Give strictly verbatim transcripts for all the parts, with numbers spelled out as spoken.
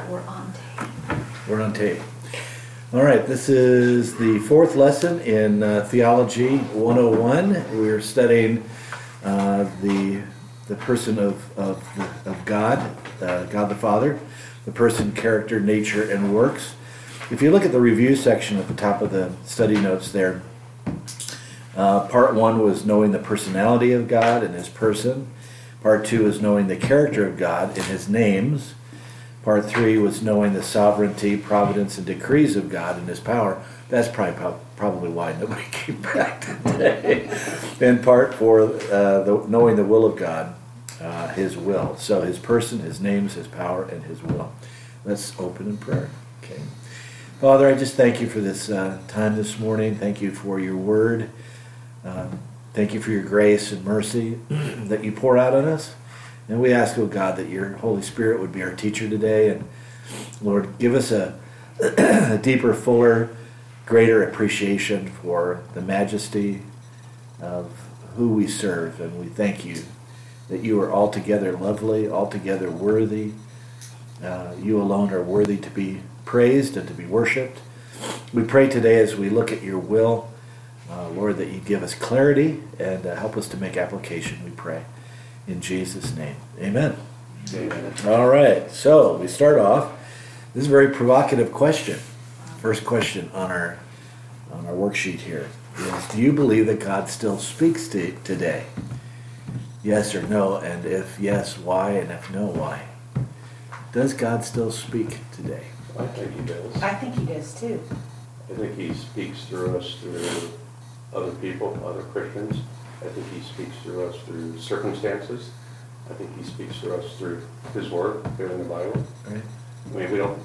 We're on tape. We're on tape. All right, this is the fourth lesson in uh, Theology one oh one. We're studying uh, the the person of of, the, of God, uh, God the Father, the person, character, nature, and works. If you look at the review section at the top of the study notes there, uh, part one was knowing the personality of God and his person. Part two is knowing the character of God and his names. Part three was knowing the sovereignty, providence, and decrees of God and his power. That's probably probably why nobody came back today. And part four, uh, the, knowing the will of God, uh, his will. So his person, his names, his power, and his will. Let's open in prayer. Okay. Father, I just thank you for this uh, time this morning. Thank you for your word. Um, thank you for your grace and mercy that you pour out on us. And we ask, oh God, that your Holy Spirit would be our teacher today. And Lord, give us a, a deeper, fuller, greater appreciation for the majesty of who we serve. And we thank you that you are altogether lovely, altogether worthy. Uh, you alone are worthy to be praised and to be worshipped. We pray today as we look at your will, uh, Lord, that you give us clarity and uh, help us to make application, we pray. In Jesus' name, amen. Amen. All right, so we start off. This is a very provocative question. First question on our on our worksheet here is: do you believe that God still speaks to today? Yes or no, and if yes, why? And if no, why? Does God still speak today? I think he does. I think he does too. I think he speaks through us through other people, other Christians. I think he speaks through us through circumstances. I think he speaks through us through his word here in the Bible. Right. I mean, we don't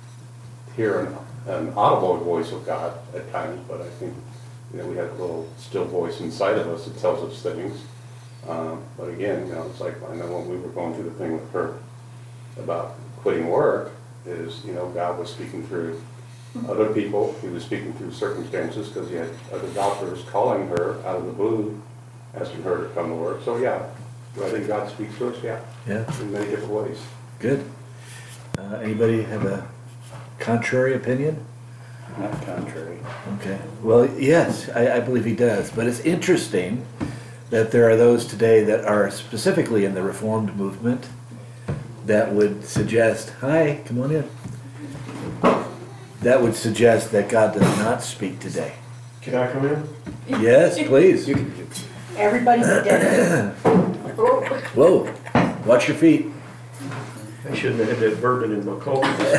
hear an, an audible voice of God at times, but I think, you know, we have a little still voice inside of us that tells us things. Um, but again, you know, it's like, I know when we were going through the thing with her about quitting work, is, you know, God was speaking through other people. He was speaking through circumstances because he had other doctors calling her out of the blue, asking her to come to work. So yeah, do I think God speaks to us? Yeah. Yeah. In many different ways. Good. Uh, anybody have a contrary opinion? Not contrary. Okay. Well, yes, I, I believe he does. But it's interesting that there are those today that are specifically in the Reformed movement that would suggest, hi, come on in. That would suggest that God does not speak today. Can I come in? Yes, please. You can, Everybody's dead. Whoa, watch your feet. I shouldn't have had that bourbon in my coffee this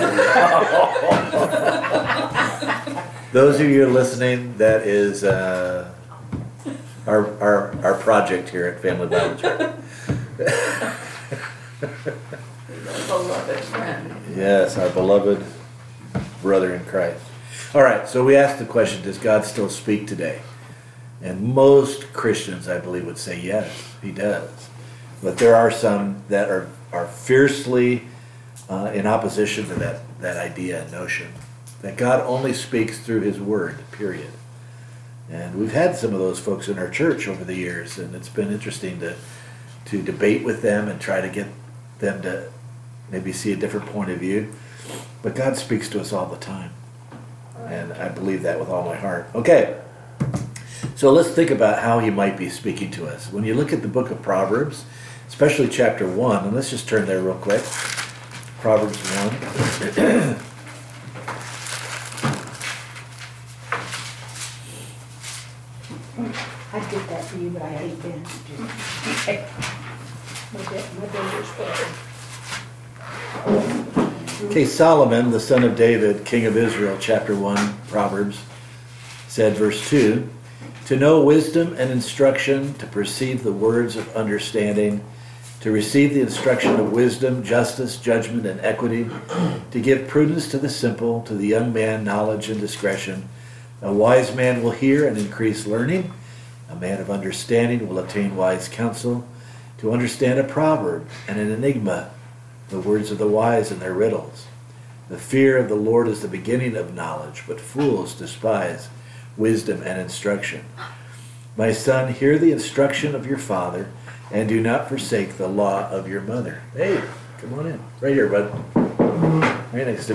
morning. Those of you listening, that is uh, our, our our project here at Family Bible Church. Beloved friend. Yes, our beloved brother in Christ. All right, so we asked the question, does God still speak today? And most Christians, I believe, would say yes, he does. But there are some that are, are fiercely uh, in opposition to that, that idea and notion, that God only speaks through his word, period. And we've had some of those folks in our church over the years, and it's been interesting to, to debate with them and try to get them to maybe see a different point of view. But God speaks to us all the time. And I believe that with all my heart. Okay. So let's think about how he might be speaking to us. When you look at the book of Proverbs, especially chapter one, and let's just turn there real quick. Proverbs one. I'd get that for you, but I ate Ben. Okay. My Ben- my Bender's better. Okay, Solomon, the son of David, king of Israel, chapter one, Proverbs, said, verse two, to know wisdom and instruction, to perceive the words of understanding, to receive the instruction of wisdom, justice, judgment, and equity, to give prudence to the simple, to the young man knowledge and discretion. A wise man will hear and increase learning. A man of understanding will attain wise counsel. To understand a proverb and an enigma, the words of the wise and their riddles. The fear of the Lord is the beginning of knowledge, but fools despise wisdom and instruction. My son, hear the instruction of your father, and do not forsake the law of your mother. Hey, come on in. Right here, bud. Right next to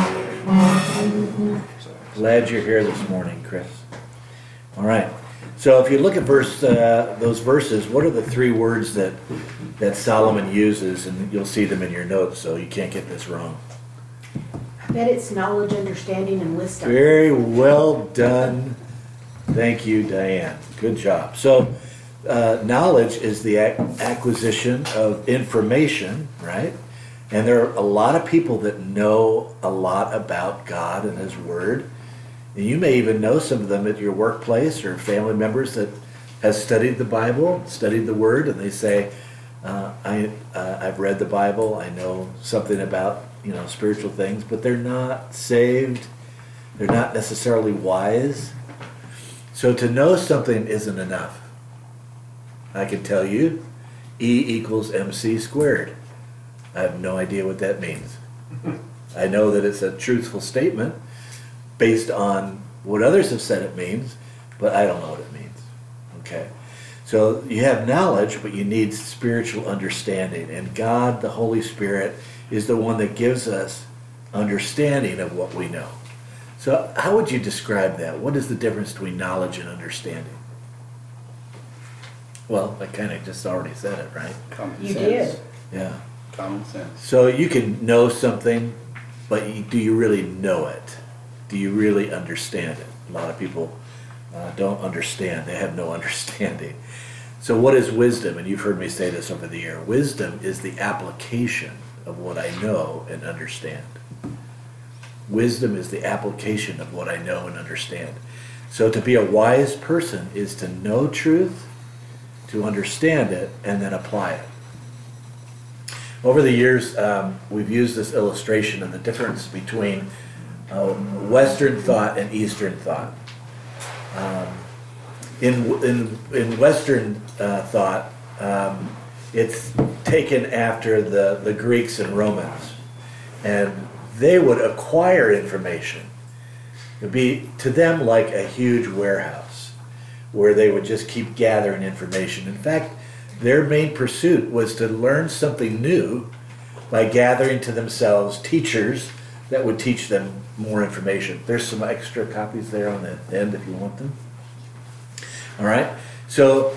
me. Glad you're here this morning, Chris. All right. So if you look at verse, uh, those verses, what are the three words that that Solomon uses? And you'll see them in your notes, so you can't get this wrong. I bet it's knowledge, understanding, and wisdom. Very well done. Thank you, Diane. Good job. So, uh, knowledge is the ac- acquisition of information, right? And there are a lot of people that know a lot about God and His Word. And you may even know some of them at your workplace or family members that have studied the Bible, studied the Word, and they say, uh, I, uh, I've read the Bible, I know something about, you know, spiritual things, but they're not saved. They're not necessarily wise. So to know something isn't enough. I can tell you, E equals mc squared. I have no idea what that means. I know that it's a truthful statement based on what others have said it means, but I don't know what it means. Okay? So you have knowledge, but you need spiritual understanding. And God, the Holy Spirit, is the one that gives us understanding of what we know. So how would you describe that? What is the difference between knowledge and understanding? Well, I kind of just already said it, right? Common You sense. did. Yeah. Common sense. So you can know something, but you, do you really know it? Do you really understand it? A lot of people uh, don't understand. They have no understanding. So what is wisdom? And you've heard me say this over the year. Wisdom is the application of what I know and understand. Wisdom is the application of what I know and understand. So to be a wise person is to know truth, to understand it, and then apply it. Over the years, um, we've used this illustration of the difference between uh, Western thought and Eastern thought. Um, in, in, in Western uh, thought, um, it's taken after the, the Greeks and Romans. And they would acquire information. It would be to them like a huge warehouse where they would just keep gathering information. In fact, their main pursuit was to learn something new by gathering to themselves teachers that would teach them more information. There's some extra copies there on the end if you want them. All right? So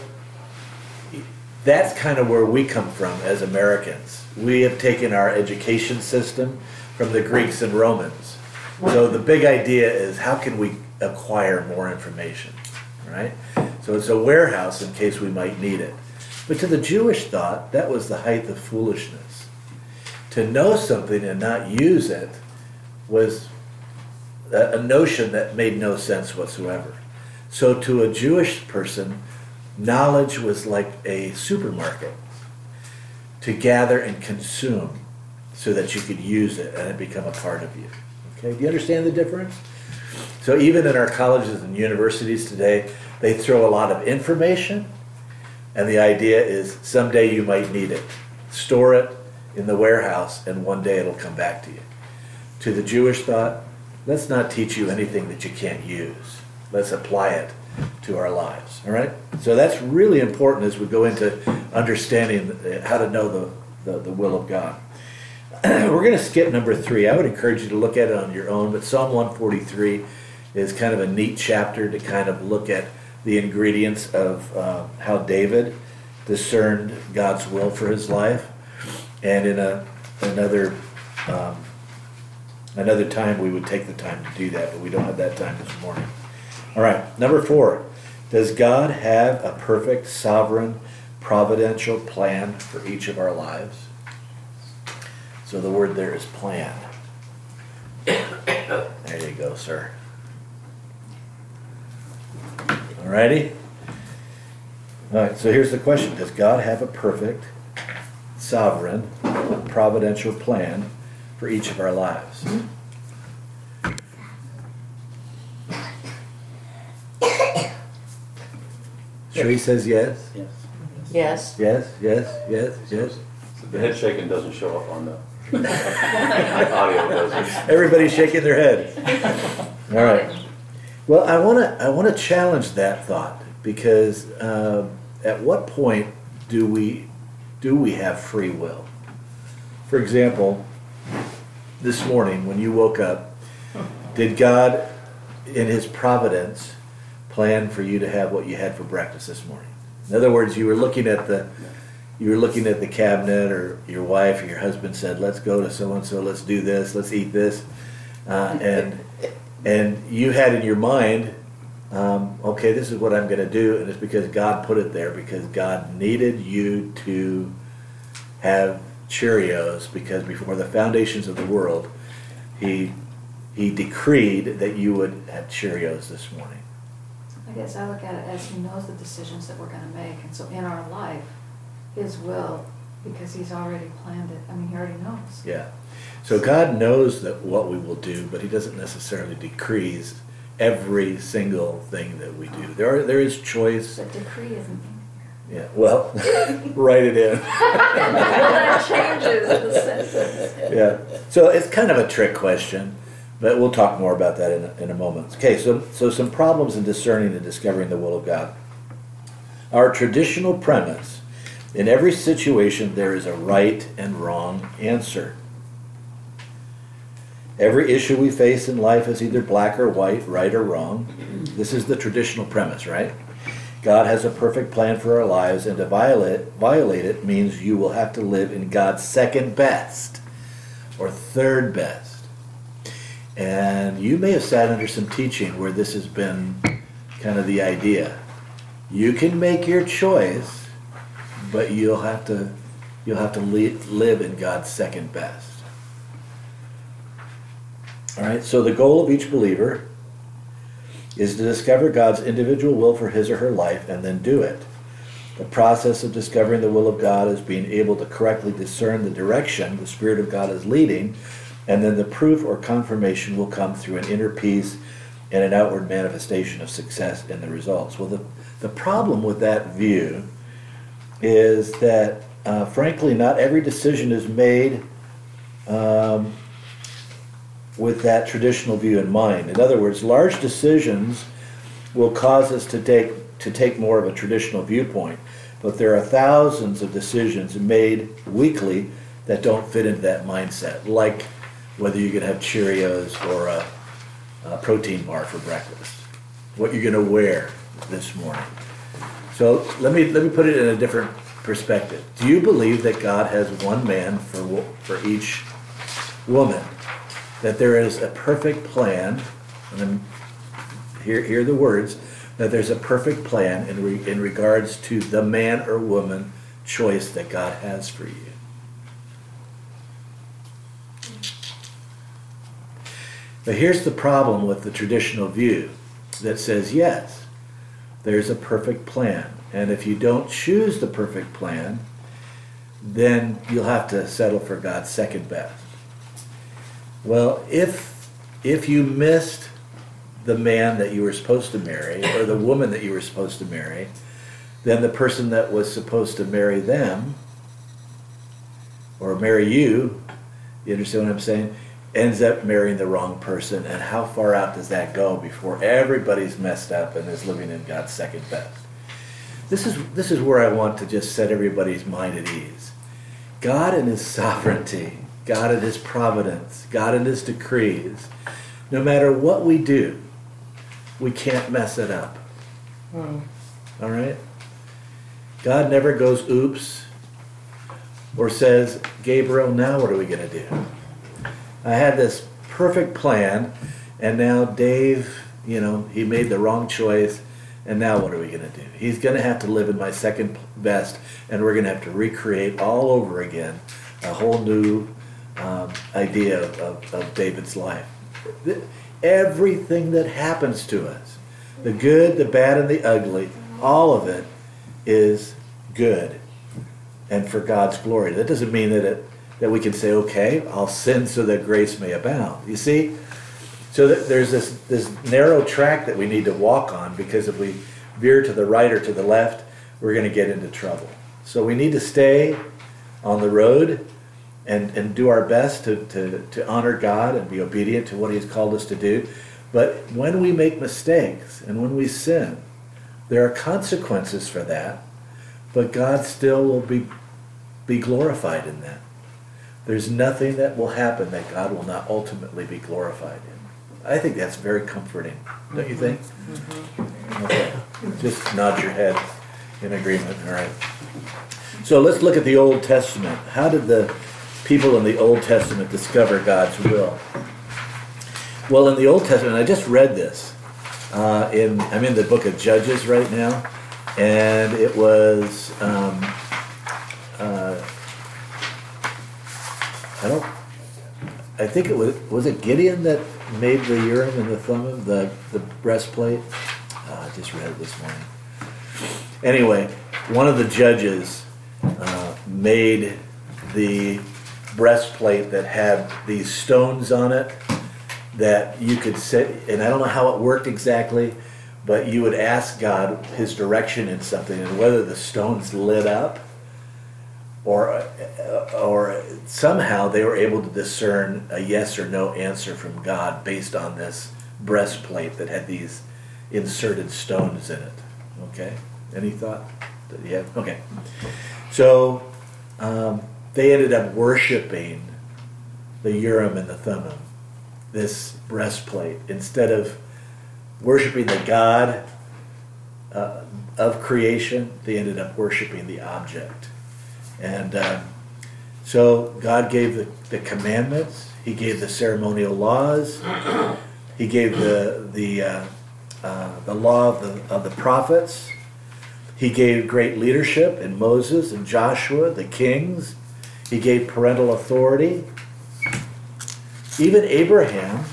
that's kind of where we come from as Americans. We have taken our education system from the Greeks and Romans. So the big idea is how can we acquire more information, right? So it's a warehouse in case we might need it. But to the Jewish thought, that was the height of foolishness. To know something and not use it was a, a notion that made no sense whatsoever. So to a Jewish person, knowledge was like a supermarket to gather and consume so that you could use it and it become a part of you. Okay, do you understand the difference? So even in our colleges and universities today, they throw a lot of information, and the idea is someday you might need it. Store it in the warehouse, and one day it'll come back to you. To the Jewish thought, let's not teach you anything that you can't use. Let's apply it to our lives. All right? So that's really important as we go into understanding how to know the, the, the will of God. We're going to skip number three. I would encourage you to look at it on your own, but Psalm one forty-three is kind of a neat chapter to kind of look at the ingredients of uh, how David discerned God's will for his life. And in a another um, another time we would take the time to do that, but we don't have that time this morning. All right, number four. Does God have a perfect, sovereign, providential plan for each of our lives? So the word there is plan. There you go, sir. All righty? All right, so here's the question. Does God have a perfect, sovereign, providential plan for each of our lives? Sheree says yes. Yes. Yes. Yes, yes, yes, yes. The head shaking doesn't show up on the audio, does it? Everybody's shaking their head. All right. Well, I want to I want to challenge that thought because uh, at what point do we do we have free will? For example, this morning when you woke up, did God, in his providence, plan for you to have what you had for breakfast this morning? In other words, you were looking at the you were looking at the cabinet, or your wife or your husband said, let's go to so-and-so, let's do this, let's eat this. Uh, and and you had in your mind, um, okay, this is what I'm going to do, and it's because God put it there, because God needed you to have Cheerios, because before the foundations of the world, he he decreed that you would have Cheerios this morning. I guess I look at it as he knows the decisions that we're going to make, and so in our life, his will, because he's already planned it. I mean, he already knows. Yeah. So God knows that what we will do, but he doesn't necessarily decrees every single thing that we do. There are, there is choice. But decree isn't in Yeah, well, write it in. here. Well, that changes the sentence. Yeah. So it's kind of a trick question, but we'll talk more about that in a, in a moment. Okay, so, so some problems in discerning and discovering the will of God. Our traditional premise: in every situation there is a right and wrong answer. Every issue we face in life is either black or white, right or wrong. This is the traditional premise, right? God has a perfect plan for our lives, and to violate, violate it means you will have to live in God's second best or third best. And you may have sat under some teaching where this has been kind of the idea. You can make your choice, but you'll have to you'll have to li- live in God's second best. All right, so the goal of each believer is to discover God's individual will for his or her life and then do it. The process of discovering the will of God is being able to correctly discern the direction the Spirit of God is leading, and then the proof or confirmation will come through an inner peace and an outward manifestation of success in the results. Well, the, the problem with that view is that, uh, frankly, not every decision is made um, with that traditional view in mind. In other words, large decisions will cause us to take to take more of a traditional viewpoint, but there are thousands of decisions made weekly that don't fit into that mindset, like whether you're going to have Cheerios or a, a protein bar for breakfast, what you're going to wear this morning. So let me let me put it in a different perspective. Do you believe that God has one man for for each woman? That there is a perfect plan, and I'm, here, here are the words, that there's a perfect plan in, re, in regards to the man or woman choice that God has for you. But here's the problem with the traditional view that says, yes, there's a perfect plan. And if you don't choose the perfect plan, then you'll have to settle for God's second best. Well, if if you missed the man that you were supposed to marry, or the woman that you were supposed to marry, then the person that was supposed to marry them, or marry you, you understand what I'm saying, ends up marrying the wrong person. And how far out does that go before everybody's messed up and is living in God's second best? This is this is where I want to just set everybody's mind at ease. God in his sovereignty, God in his providence, God in his decrees, no matter what we do, we can't mess it up. Mm. All right? God never goes oops or says, Gabriel, now what are we going to do? I had this perfect plan, and now Dave, you know, he made the wrong choice, and now what are we going to do? He's going to have to live in my second best, and we're going to have to recreate all over again a whole new um, idea of, of, of David's life. Everything that happens to us, the good, the bad, and the ugly, all of it is good and for God's glory. That doesn't mean that it that we can say, okay, I'll sin so that grace may abound. You see? So that there's this, this narrow track that we need to walk on, because if we veer to the right or to the left, we're going to get into trouble. So we need to stay on the road and, and do our best to, to, to honor God and be obedient to what he's called us to do. But when we make mistakes and when we sin, there are consequences for that, but God still will be, be glorified in that. there's nothing that will happen that God will not ultimately be glorified in. I think that's very comforting, don't you think? Okay. Just nod your head in agreement, all right. So let's look at the Old Testament. How did the people in the Old Testament discover God's will? Well, in the Old Testament, I just read this. Uh, in I'm in the book of Judges right now, and it was um, uh, I don't I think it was was it Gideon that made the Urim and the Thummim, the the breastplate. Uh, I just read it this morning. Anyway, one of the judges uh, made the breastplate that had these stones on it that you could sit, and I don't know how it worked exactly, but you would ask God his direction in something, and whether the stones lit up, or or somehow they were able to discern a yes or no answer from God based on this breastplate that had these inserted stones in it. Okay? Any thought? Yeah? Okay. So um, they ended up worshiping the Urim and the Thummim, this breastplate, instead of worshiping the God uh, of creation. They ended up worshiping the object. And um, so God gave the, the commandments. He gave the ceremonial laws. He gave the the uh, uh, the law of the of the prophets. He gave great leadership in Moses and Joshua, the kings. He gave parental authority. Even Abraham,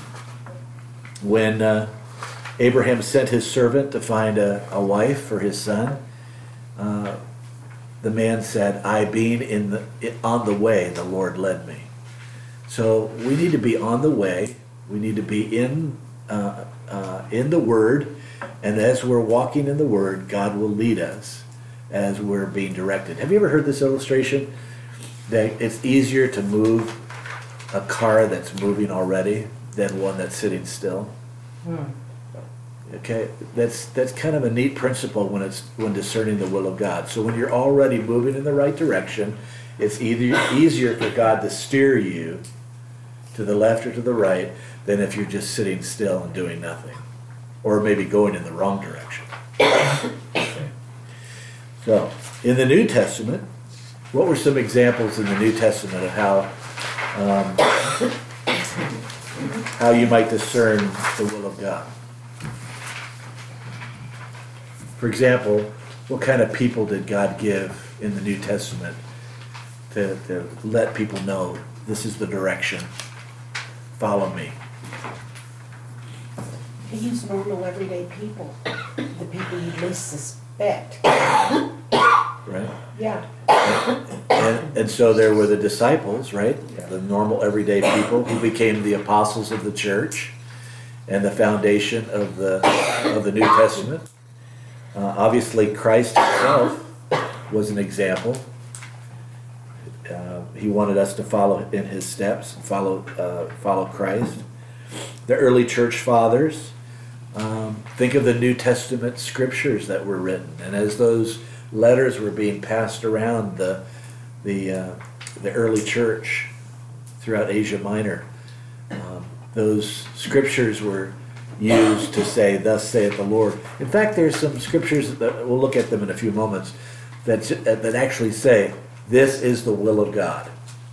when uh, Abraham sent his servant to find a, a wife for his son, uh, the man said, I being in the on the way, the Lord led me. So we need to be on the way. We need to be in uh, uh, in the Word, and as we're walking in the Word, God will lead us as we're being directed. Have you ever heard this illustration? That it's easier to move a car that's moving already than one that's sitting still. Hmm. Okay, that's that's kind of a neat principle when it's when discerning the will of God. So when you're already moving in the right direction, it's either easier for God to steer you to the left or to the right than if you're just sitting still and doing nothing, or maybe going in the wrong direction. Okay. So in the New Testament, what were some examples in the New Testament of how um, how you might discern the will of God? For example, what kind of people did God give in the New Testament to, to let people know this is the direction, follow me? He used normal everyday people, the people you'd least suspect. Right? Yeah. And, and so there were the disciples, right? The normal everyday people who became the apostles of the church and the foundation of the of the New Testament. Uh, obviously, Christ himself was an example. Uh, he wanted us to follow in his steps, follow uh, follow Christ. The early church fathers. Um, think of the New Testament scriptures that were written, and as those letters were being passed around the the uh, the early church throughout Asia Minor, um, those scriptures were used to say, "Thus saith the Lord." In fact, there's some scriptures that we'll look at them in a few moments that that actually say, "This is the will of God."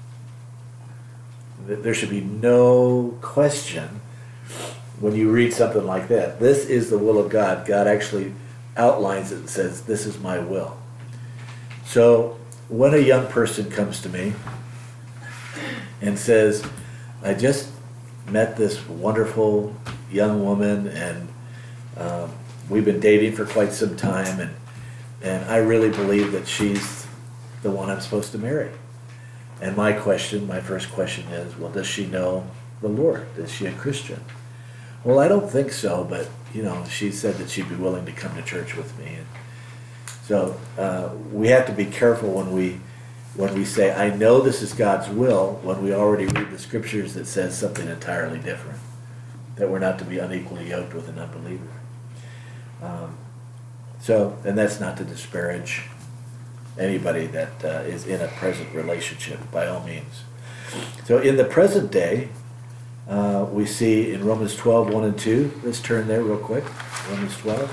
There should be no question when you read something like that. This is the will of God. God actually outlines it and says, "This is my will." So when a young person comes to me and says, "I just met this wonderful young woman, and um, we've been dating for quite some time, and and I really believe that she's the one I'm supposed to marry." And my question, my first question is, well, does she know the Lord? Is she a Christian? Well, I don't think so, but you know, she said that she'd be willing to come to church with me. And so uh, we have to be careful when we when we say, "I know this is God's will," when we already read the scriptures that says something entirely different. That we're not to be unequally yoked with an unbeliever. Um, so, and that's not to disparage anybody that uh, is in a present relationship, by all means. So in the present day, uh, we see in Romans twelve, one and two, let's turn there real quick, Romans twelve.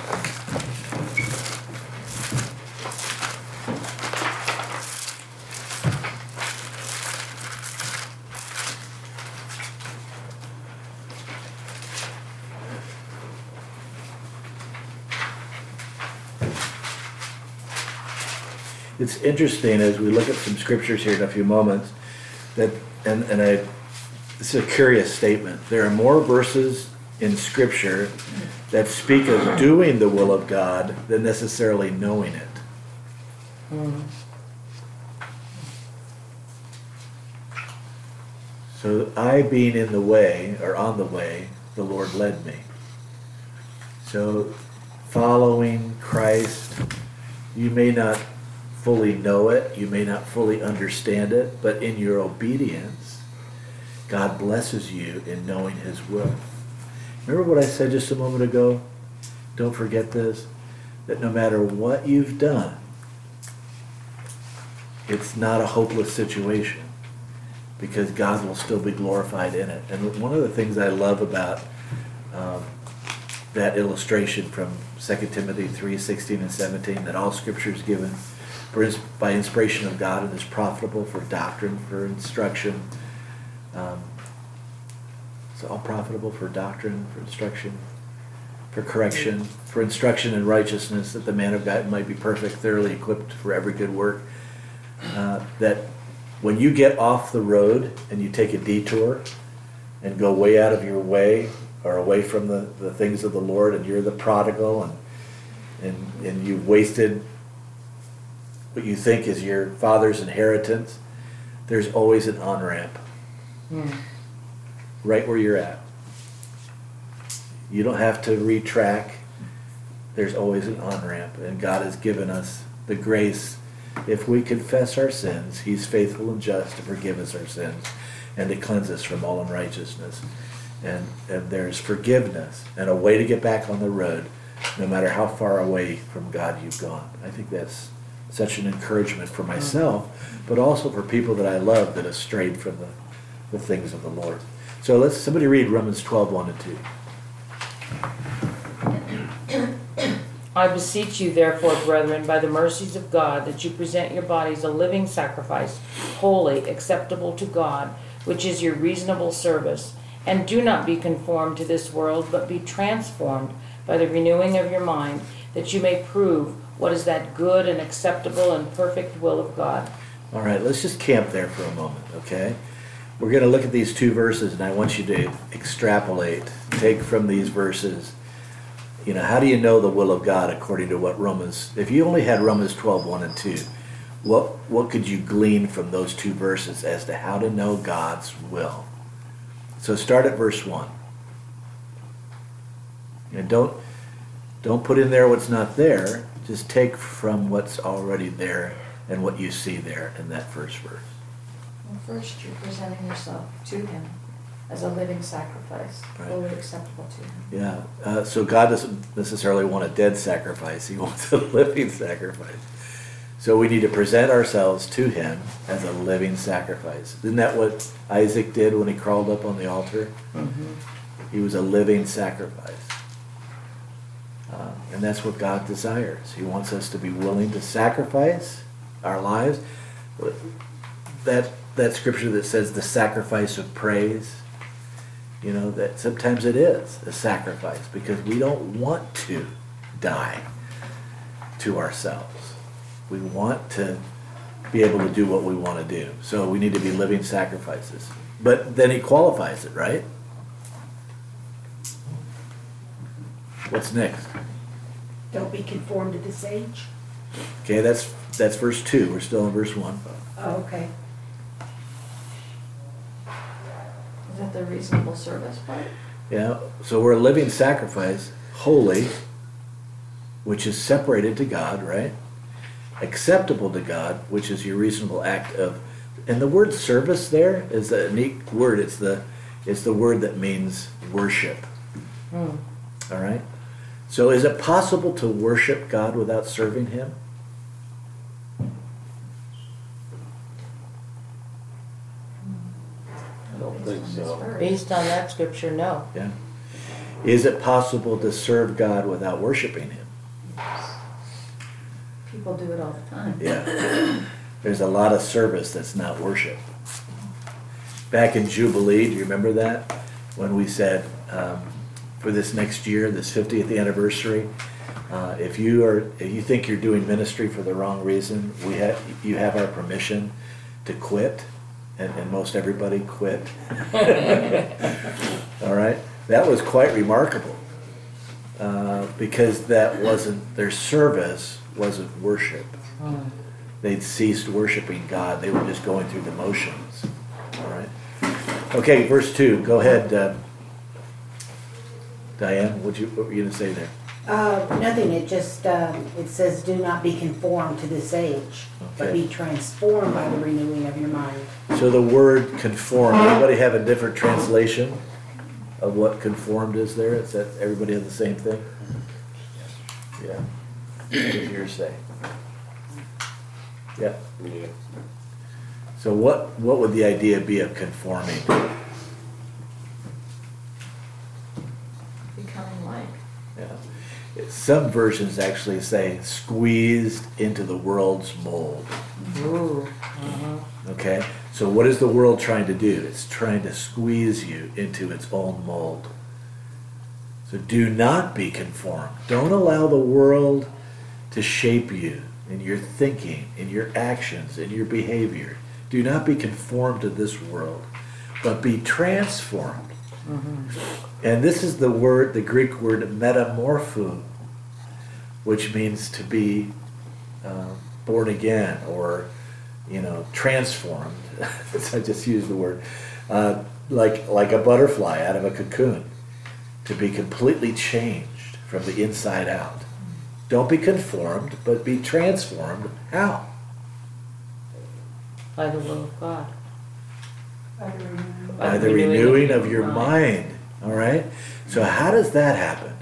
It's interesting as we look at some scriptures here in a few moments that, and, and I, this is a curious statement. There are more verses in scripture that speak of doing the will of God than necessarily knowing it. Mm. So I being in the way, or on the way, the Lord led me. So following Christ, you may not fully know it, you may not fully understand it, but in your obedience, God blesses you in knowing His will. Remember what I said just a moment ago? Don't forget this, that no matter what you've done, it's not a hopeless situation, because God will still be glorified in it. And one of the things I love about um, that illustration from Second Timothy three, sixteen and seventeen, that all Scripture is given for ins- by inspiration of God and is profitable for doctrine, for instruction. Um, it's all profitable for doctrine, for instruction, for correction, for instruction in righteousness, that the man of God might be perfect, thoroughly equipped for every good work. Uh, that when you get off the road and you take a detour and go way out of your way or away from the, the things of the Lord, and you're the prodigal, and and and you've wasted what you think is your father's inheritance, there's always an on-ramp. Mm. Right where you're at. You don't have to retrack. There's always an on-ramp, and God has given us the grace. If we confess our sins, He's faithful and just to forgive us our sins and to cleanse us from all unrighteousness. And, and there's forgiveness and a way to get back on the road, no matter how far away from God you've gone. I think that's such an encouragement for myself, but also for people that I love that have strayed from the, the things of the Lord. So let's somebody read Romans twelve, one and two. I beseech you, therefore, brethren, by the mercies of God, that you present your bodies a living sacrifice, holy, acceptable to God, which is your reasonable service. And do not be conformed to this world, but be transformed by the renewing of your mind, that you may prove what is that good and acceptable and perfect will of God. All right, let's just camp there for a moment, okay? We're going to look at these two verses, and I want you to extrapolate, take from these verses. You know, how do you know the will of God according to what Romans, if you only had Romans twelve, one and two, what what could you glean from those two verses as to how to know God's will? So start at verse one. And don't don't put in there what's not there. Just take from what's already there and what you see there in that first verse. Well, first, you're presenting yourself to Him as a living sacrifice, Right. fully acceptable to Him. Yeah. Uh, so God doesn't necessarily want a dead sacrifice. He wants a living sacrifice. So we need to present ourselves to Him as a living sacrifice. Isn't that what Isaac did when he crawled up on the altar? Mm-hmm. He was a living sacrifice. Uh, and that's what God desires. He wants us to be willing to sacrifice our lives. That that scripture that says the sacrifice of praise, you know, that sometimes it is a sacrifice because we don't want to die to ourselves. We want to be able to do what we want to do. So we need to be living sacrifices. But then he qualifies it, right? What's next? Don't be conformed to this age. Okay, that's that's verse two. We're still in verse one. Oh, okay. Is that the reasonable service part? Yeah, so we're a living sacrifice, holy, which is separated to God, right? Acceptable to God, which is your reasonable act of, and the word service there is a neat word. It's the it's the word that means worship. Mm. All right? So is it possible to worship God without serving Him? based think on this so. verse. Based on that scripture, no. Yeah. Is it possible to serve God without worshiping Him? People do it all the time. Yeah. There's a lot of service that's not worship. Back in Jubilee, do you remember that? When we said, um, for this next year, this fiftieth anniversary, uh, if you are, if you think you're doing ministry for the wrong reason, we have, you have our permission to quit, and, and most everybody quit. All right? That was quite remarkable, uh, because that wasn't, their service wasn't worship. They'd ceased worshiping God. They were just going through the motions. All right? Okay, verse two. Go ahead, uh, Diane. What'd you, what were you going to say there? Uh, nothing, it just, um, it says, do not be conformed to this age, but Okay. be transformed by the renewing of your mind. So the word conform, everybody have a different translation of what conformed is there? Is that everybody have the same thing? Yeah. What does yours say? Yeah. Yeah. So what, what would the idea be of conforming? Becoming like. Yeah. Some versions actually say squeezed into the world's mold. Ooh. Uh-huh. Okay? So what is the world trying to do? It's trying to squeeze you into its own mold. So do not be conformed. Don't allow the world to shape you in your thinking, in your actions, in your behavior. Do not be conformed to this world, but be transformed. And this is the word, the Greek word metamorpho, which means to be uh, born again, or, you know, transformed. I just used the word. Uh, like, like a butterfly out of a cocoon. To be completely changed from the inside out. Don't be conformed, but be transformed. How? By the will of God. By the renewing of your mind. All right? So how does that happen?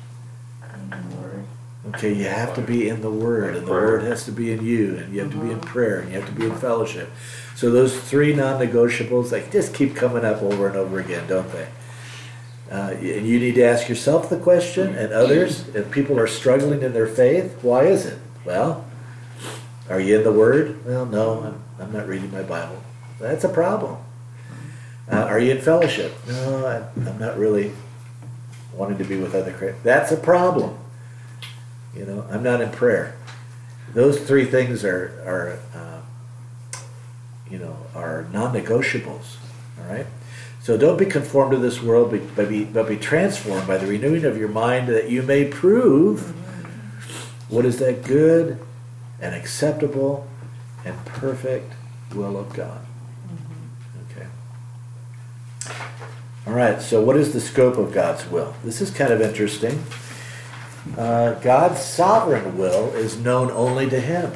Okay, you have to be in the Word, and the Prayer. Word has to be in you, and you have to be in prayer, and you have to be in fellowship. So those three non-negotiables, they just keep coming up over and over again, don't they? Uh, and you need to ask yourself the question, and others, if people are struggling in their faith, why is it? Well, are you in the Word? Well, no, I'm, I'm not reading my Bible. That's a problem. Uh, are you in fellowship? No, I, I'm not really wanting to be with other Christians. That's a problem. You know, I'm not in prayer. Those three things are, are uh, you know, are non-negotiables. All right? So don't be conformed to this world, but be, but be transformed by the renewing of your mind, that you may prove what is that good and acceptable and perfect will of God. Okay. All right, so what is the scope of God's will? This is kind of interesting. Uh, God's sovereign will is known only to Him.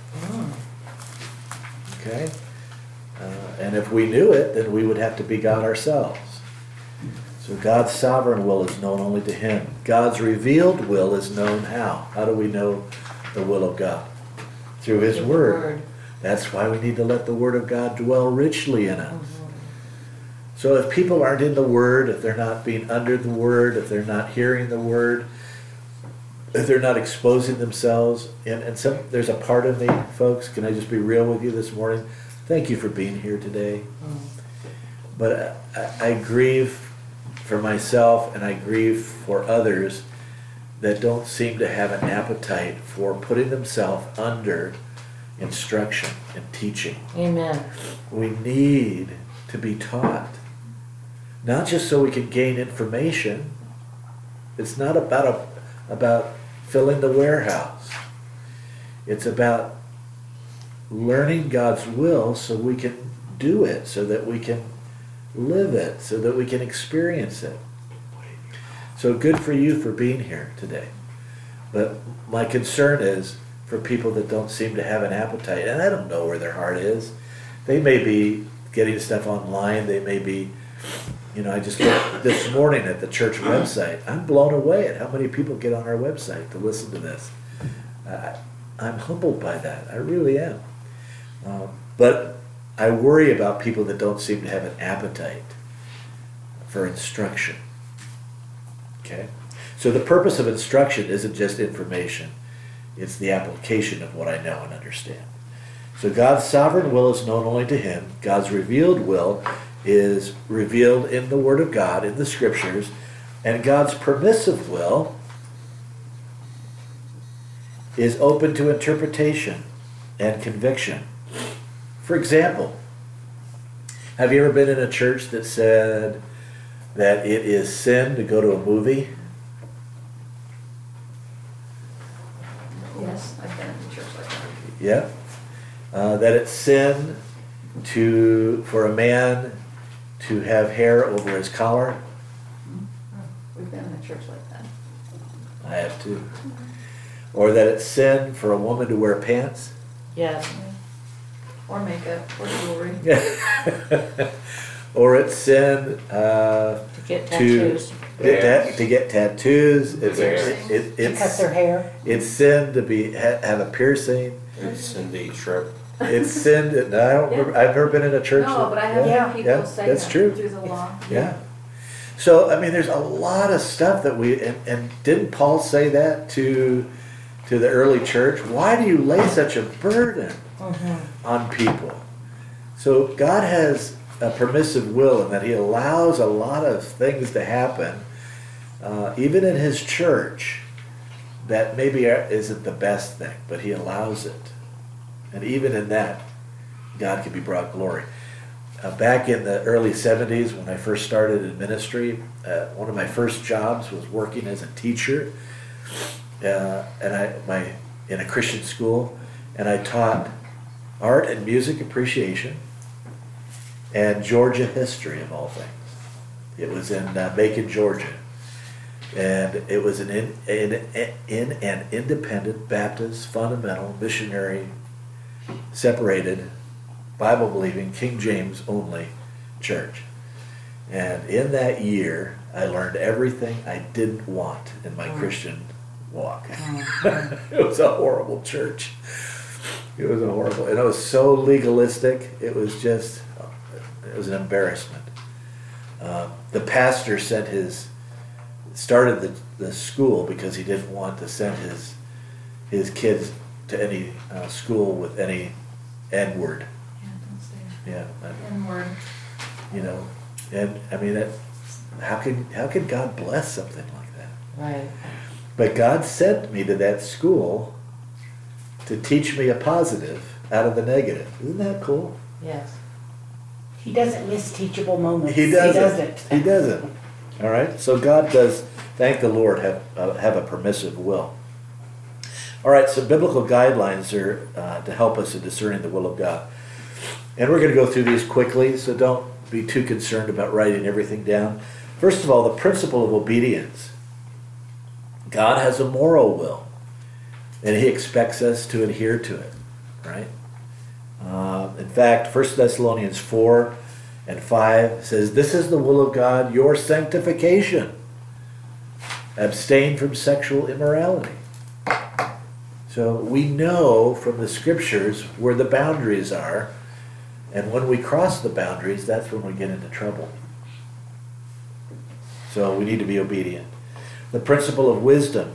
Okay? Uh, and if we knew it, then we would have to be God ourselves. So God's sovereign will is known only to Him. God's revealed will is known how? How do we know the will of God? Through His Through the Word. Word. That's why we need to let the Word of God dwell richly in us. So if people aren't in the Word, if they're not being under the Word, if they're not hearing the Word, if they're not exposing themselves, and, and some, there's a part of me, folks, can I just be real with you this morning? Thank you for being here today. But I, I grieve for myself, and I grieve for others that don't seem to have an appetite for putting themselves under instruction and teaching. Amen. We need to be taught. Not just so we can gain information. It's not about a, about filling the warehouse. It's about learning God's will so we can do it, so that we can live it, so that we can experience it. So good for you for being here today. But my concern is for people that don't seem to have an appetite, and I don't know where their heart is. They may be getting stuff online, they may be, you know, I just looked this morning at the church website. I'm blown away at how many people get on our website to listen to this. Uh, I'm humbled by that. I really am. Um, but I worry about people that don't seem to have an appetite for instruction. Okay? So the purpose of instruction isn't just information. It's the application of what I know and understand. So God's sovereign will is known only to him. God's revealed will is revealed in the Word of God, in the Scriptures. And God's permissive will is open to interpretation and conviction. For example, have you ever been in a church that said that it is sin to go to a movie? Yes, I've been in a church like that. Yeah. Uh, that it's sin to for a man to have hair over his collar. We've been in a church like that. I have too. Or that it's sin for a woman to wear pants. Yes. Or makeup, or jewelry. Or it's sin uh, To get to tattoos. get ta- to get tattoos. It's Piercings. it, To cut it's their hair. it's sin to be ha- have a piercing. It's Cindy Shrimp. It's sin. To, no, I don't remember, I've never been in a church. No, that- but I have yeah, heard people yeah, say that's that true. through the law. Yeah. So I mean, there's a lot of stuff that we and, and didn't Paul say that to to the early church? Why do you lay such a burden on people? So God has a permissive will in that He allows a lot of things to happen, uh, even in His church, that maybe isn't the best thing, but He allows it, and even in that, God can be brought glory. Uh, back in the early seventies, when I first started in ministry, uh, one of my first jobs was working as a teacher, uh, and I my in a Christian school, and I taught art and music appreciation and Georgia history of all things. It was in uh, Macon, Georgia, and it was an in, in, in an independent Baptist fundamental missionary separated Bible-believing, King James only church. And in that year, I learned everything I didn't want in my Christian walk. It was a horrible church. It was a horrible, and it was so legalistic. It was just, it was an embarrassment. Uh, the pastor sent his, started the, the school because he didn't want to send his his kids to any uh, school with any N-word. Yeah, don't say Yeah, and, N-word. you know, and I mean, that, how can how can God bless something like that? Right. But God sent me to that school to teach me a positive out of the negative. Isn't that cool? Yes. He doesn't miss teachable moments. He doesn't. He doesn't. He doesn't. All right. So God does. Thank the Lord. Have uh, have a permissive will. All right. So biblical guidelines are uh, to help us in discerning the will of God, and we're going to go through these quickly. So don't be too concerned about writing everything down. First of all, the principle of obedience. God has a moral will, and He expects us to adhere to it. Right. Uh, in fact, First Thessalonians four and five says, "This is the will of God, your sanctification. Abstain from sexual immorality." So we know from the Scriptures where the boundaries are, and when we cross the boundaries, that's when we get into trouble. So we need to be obedient. The principle of wisdom.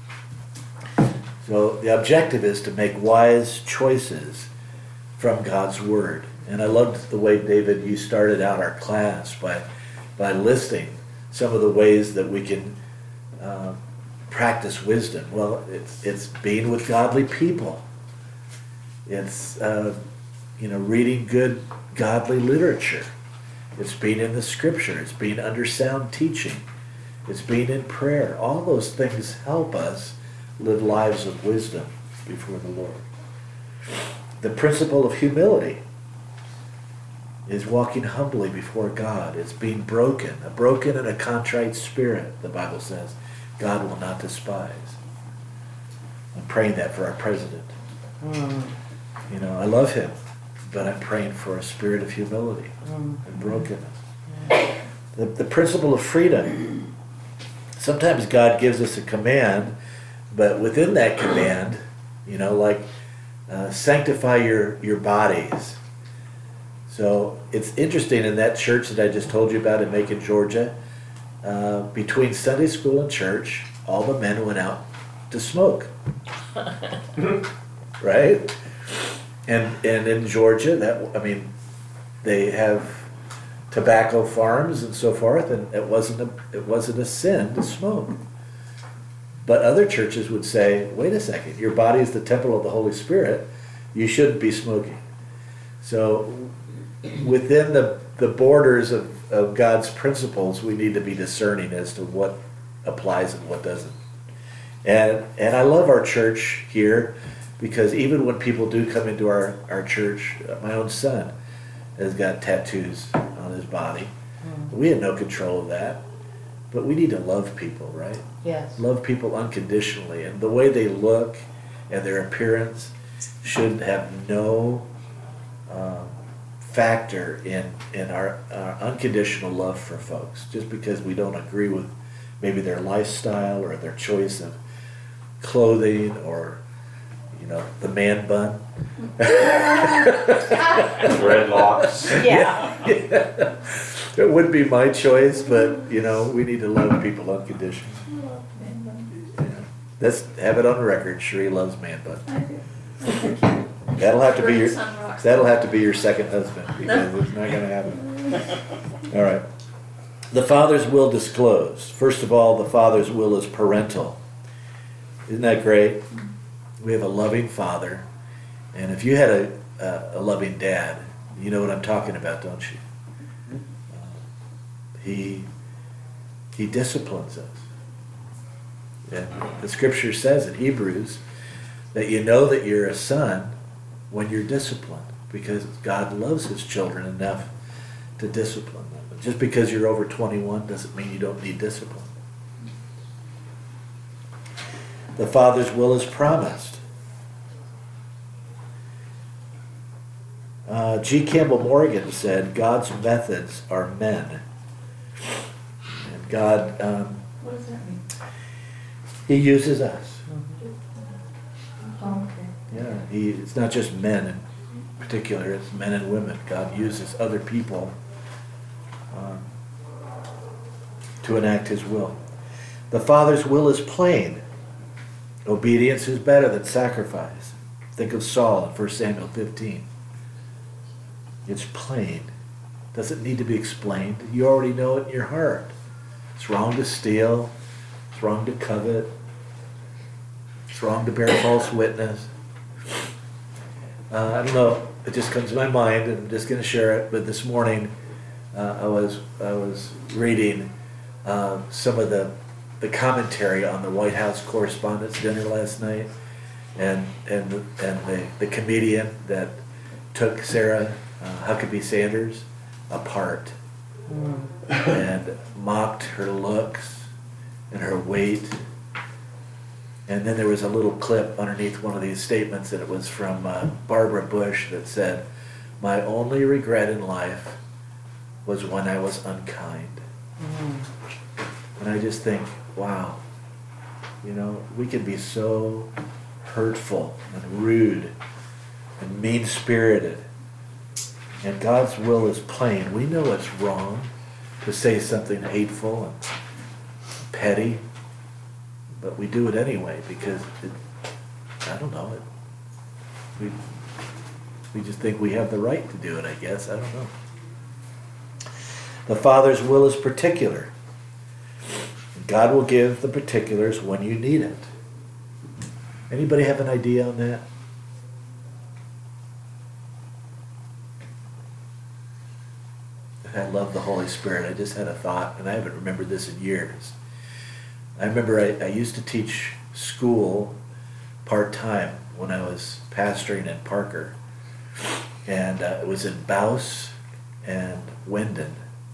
So the objective is to make wise choices from God's Word. And I loved the way, David, you started out our class by by listing some of the ways that we can uh, practice wisdom. Well, it's it's being with godly people. It's uh, you know reading good godly literature. It's being in the Scripture. It's being under sound teaching. It's being in prayer. All those things help us live lives of wisdom before the Lord. The principle of humility is walking humbly before God. It's being broken. A broken and a contrite spirit, the Bible says, God will not despise. I'm praying that for our president. Mm. You know, I love him, but I'm praying for a spirit of humility Mm. and brokenness. The, the principle of freedom. Sometimes God gives us a command, but within that command, you know, like uh, sanctify your, your bodies. So it's interesting in that church that I just told you about in Macon, Georgia, uh, between Sunday school and church, all the men went out to smoke. Right? And and in Georgia, that I mean, they have tobacco farms and so forth, and it wasn't a it wasn't a sin to smoke. But other churches would say, wait a second, your body is the temple of the Holy Spirit. You shouldn't be smoking. So within the, the borders of, of God's principles, we need to be discerning as to what applies and what doesn't. And and I love our church here because even when people do come into our, our church, uh, my own son has got tattoos on his body. Mm. We had no control of that. But we need to love people, right? Yes. Love people unconditionally. And the way they look and their appearance should have no uh, factor in, in our, our unconditional love for folks. Just because we don't agree with maybe their lifestyle or their choice of clothing or, you know, the man bun. Dreadlocks. Yeah. Yeah. It would be my choice, but, you know, we need to love people unconditionally. Yeah. Let's have it on record. Sheree loves man bun. That'll have to be your that'll have to be your second husband because it's not going to happen. All right. The Father's will disclosed. First of all, the Father's will is parental. Isn't that great? We have a loving Father, and if you had a a, a loving dad, you know what I'm talking about, don't you? He he disciplines us. And the scripture says in Hebrews that you know that you're a son when you're disciplined because God loves his children enough to discipline them. Just because you're over twenty-one doesn't mean you don't need discipline. The Father's will is promised. Uh, G. Campbell Morgan said, God's methods are men. And God, um, What does that mean? he uses us. Oh, okay. Yeah, he, it's not just men in particular, it's men and women. God uses other people um, to enact his will. The Father's will is plain. Obedience is better than sacrifice. Think of Saul in First Samuel fifteen. It's plain. Doesn't need to be explained. You already know it in your heart. It's wrong to steal. It's wrong to covet. It's wrong to bear false witness. Uh, I don't know. It just comes to my mind, and I'm just going to share it. But this morning, uh, I was I was reading uh, some of the the commentary on the White House Correspondents' Dinner last night, and and and the, the comedian that took Sarah uh, Huckabee Sanders apart mm. and mocked her looks and her weight. And then there was a little clip underneath one of these statements, and it was from uh, Barbara Bush that said, "My only regret in life was when I was unkind." Mm. And I just think, wow, you know, we can be so hurtful and rude and mean-spirited. And God's will is plain. We know it's wrong to say something hateful and petty, but we do it anyway because, it, I don't know, it, we, we just think we have the right to do it, I guess. I don't know. The Father's will is particular. God will give the particulars when you need it. Anybody have an idea on that? I love the Holy Spirit. I just had a thought, and I haven't remembered this in years. I remember I, I used to teach school part-time when I was pastoring in Parker. And uh, it was in Bouse and Wendon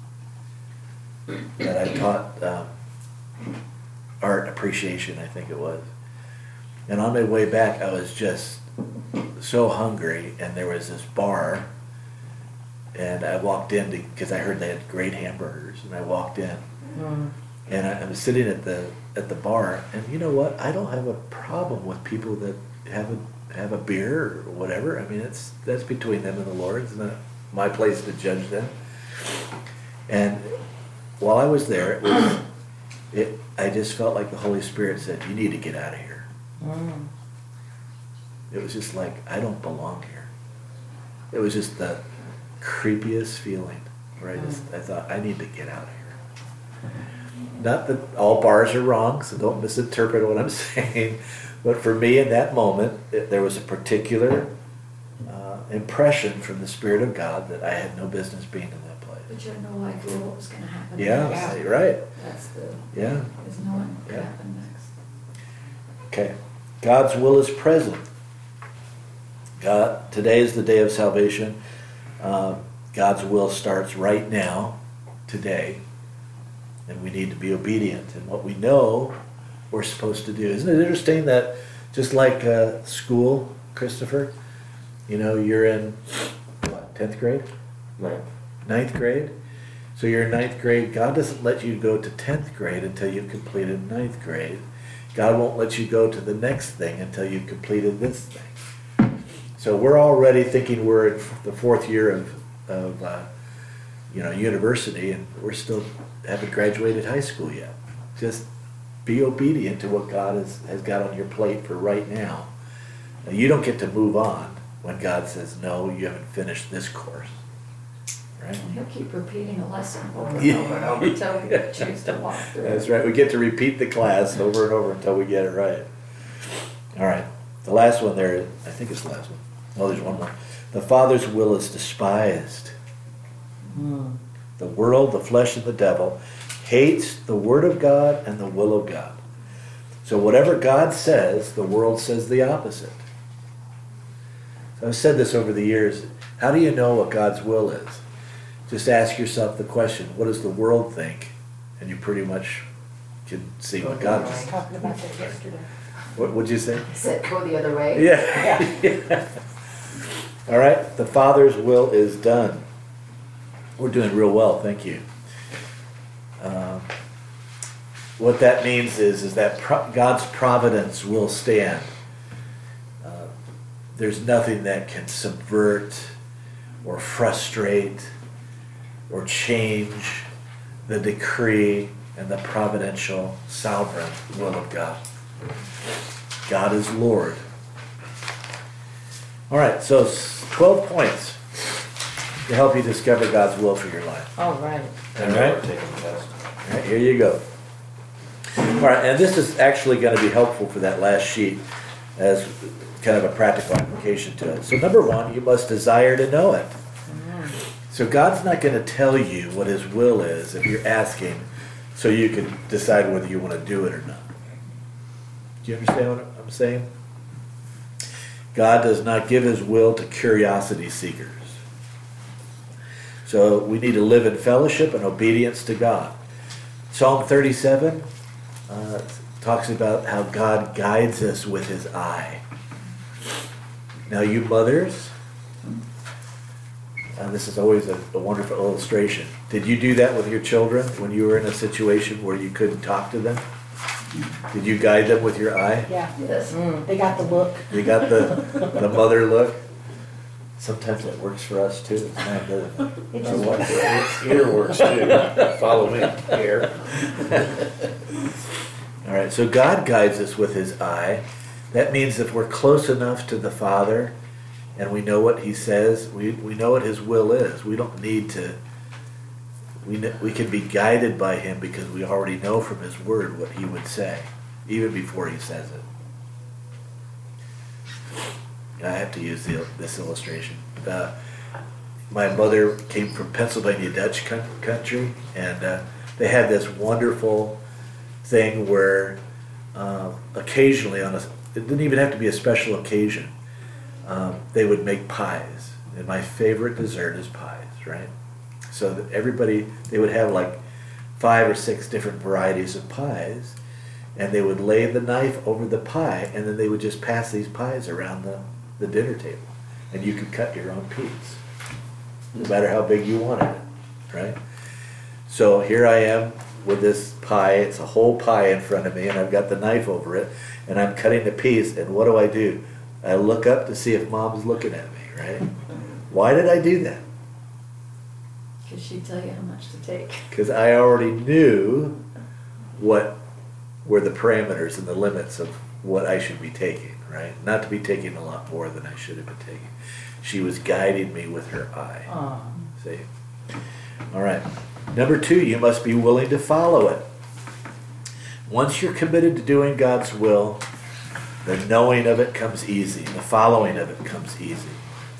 that I taught um, art appreciation, I think it was. And on my way back, I was just so hungry, and there was this bar, and I walked in because I heard they had great hamburgers, and I walked in, mm. and I, I was sitting at the at the bar, and you know what? I don't have a problem with people that have a have a beer or whatever. I mean, it's that's between them and the Lord. It's not my place to judge them. And while I was there, it was, it, I just felt like the Holy Spirit said, you need to get out of here. Mm. It was just like, I don't belong here. It was just the creepiest feeling where I just, I thought, I need to get out of here. Not that all bars are wrong, so don't misinterpret what I'm saying. But for me in that moment, it, there was a particular uh, impression from the Spirit of God that I had no business being in that place. But you had no idea what was gonna happen. Yeah, next. you're right. That's the, Yeah. is knowing what could Yeah. happen next. Okay. God's will is present. God, today is the day of salvation. Um, God's will starts right now, today, and we need to be obedient in what we know we're supposed to do. Isn't it interesting that just like uh, school, Christopher, you know, you're in what, tenth grade? Right. Ninth grade? So you're in ninth grade. God doesn't let you go to tenth grade until you've completed ninth grade. God won't let you go to the next thing until you've completed this thing. So we're already thinking we're in the fourth year of, of uh, you know, university, and we're still haven't graduated high school yet. Just be obedient to what God has, has got on your plate for right now. Now, you don't get to move on when God says, no, you haven't finished this course. Right? And he'll keep repeating a lesson over and Yeah. over and over until we choose to walk through it. That's right. We get to repeat the class over and over until we get it right. All right. The last one there, I think it's the last one. Oh, there's one more. The Father's will is despised. Mm. The world, the flesh, and the devil hates the Word of God and the will of God. So whatever God says, the world says the opposite. So I've said this over the years. How do you know what God's will is? Just ask yourself the question, what does the world think? And you pretty much can see what God I was is. talking about that yesterday. What would you say? I said go the other way. Yeah. Yeah. All right. The Father's will is done. We're doing real well. Thank you. Um, what that means is, is that pro- God's providence will stand. Uh, there's nothing that can subvert or frustrate or change the decree and the providential, sovereign will of God. God is Lord. All right, so twelve points to help you discover God's will for your life. All right. All right? Taking the test. All right, here you go. All right, and this is actually going to be helpful for that last sheet as kind of a practical application to it. So number one, you must desire to know it. So God's not going to tell you what His will is if you're asking so you can decide whether you want to do it or not. Do you understand what I'm saying? God does not give His will to curiosity seekers. So we need to live in fellowship and obedience to God. Psalm thirty-seven uh, talks about how God guides us with His eye. Now you mothers, uh, this is always a, a wonderful illustration. Did you do that with your children when you were in a situation where you couldn't talk to them? Did you guide them with your eye? Yeah, Yes. Mm. they got the look. You got the the mother look? Sometimes that works for us too. It's not good. It Or just- what? Ear works too. Follow me, ear. All right, so God guides us with His eye. That means if we're close enough to the Father and we know what He says, we, we know what His will is. We don't need to, we, kn- we can be guided by Him because we already know from His Word what He would say, even before He says it. I have to use the, this illustration. Uh, my mother came from Pennsylvania Dutch coun- country, and uh, they had this wonderful thing where uh, occasionally on a, it didn't even have to be a special occasion, um, they would make pies. And my favorite dessert is pies, right? So that everybody, they would have like five or six different varieties of pies, and they would lay the knife over the pie, and then they would just pass these pies around the, the dinner table. And you could cut your own piece, no matter how big you wanted it, right? So here I am with this pie. It's a whole pie in front of me, and I've got the knife over it, and I'm cutting the piece, and what do I do? I look up to see if Mom's looking at me, right? Why did I do that? Could she tell you how much to take? Because I already knew what were the parameters and the limits of what I should be taking, right? Not to be taking a lot more than I should have been taking. She was guiding me with her eye. Aw. See? All right. Number two, you must be willing to follow it. Once you're committed to doing God's will, the knowing of it comes easy. The following of it comes easy.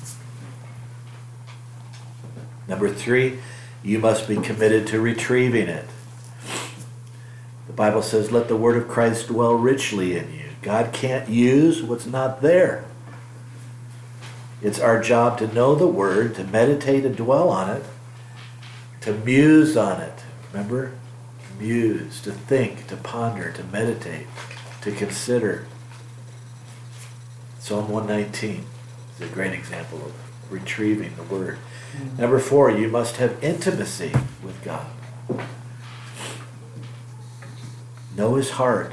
Number three, you must be committed to retrieving it. The Bible says, let the word of Christ dwell richly in you. God can't use what's not there. It's our job to know the word, to meditate and dwell on it, to muse on it. Remember? Muse, to think, to ponder, to meditate, to consider. Psalm one nineteen is a great example of retrieving the word. Mm-hmm. Number four, you must have intimacy with God. Know his heart.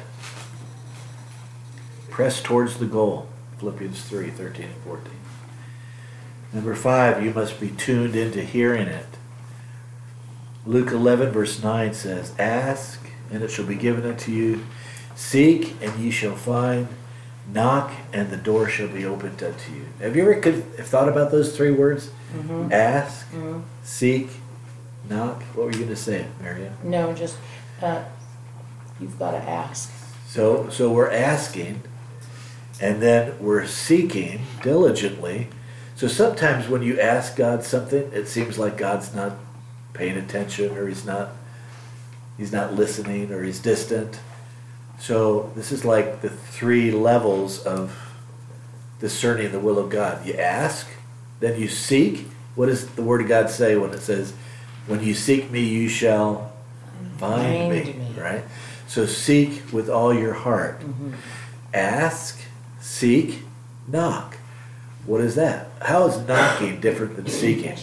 Press towards the goal. Philippians three, thirteen and fourteen. Number five, you must be tuned into hearing it. Luke eleven verse nine says, ask and it shall be given unto you. Seek and ye shall find. Knock and the door shall be opened unto you. Have you ever could, have thought about those three words? Mm-hmm. Ask, Mm-hmm. seek, knock. What were you going to say, Marianne? No, just, uh, you've got to ask. So, so we're asking, and then we're seeking diligently. So sometimes when you ask God something, it seems like God's not paying attention, or he's not, he's not listening, or he's distant. So this is like the three levels of discerning the will of God. You ask, then you seek. What does the Word of God say when it says, when you seek me, you shall find, Find me, me. right? So seek with all your heart. Mm-hmm. Ask, seek, knock. What is that? How is knocking different than seeking?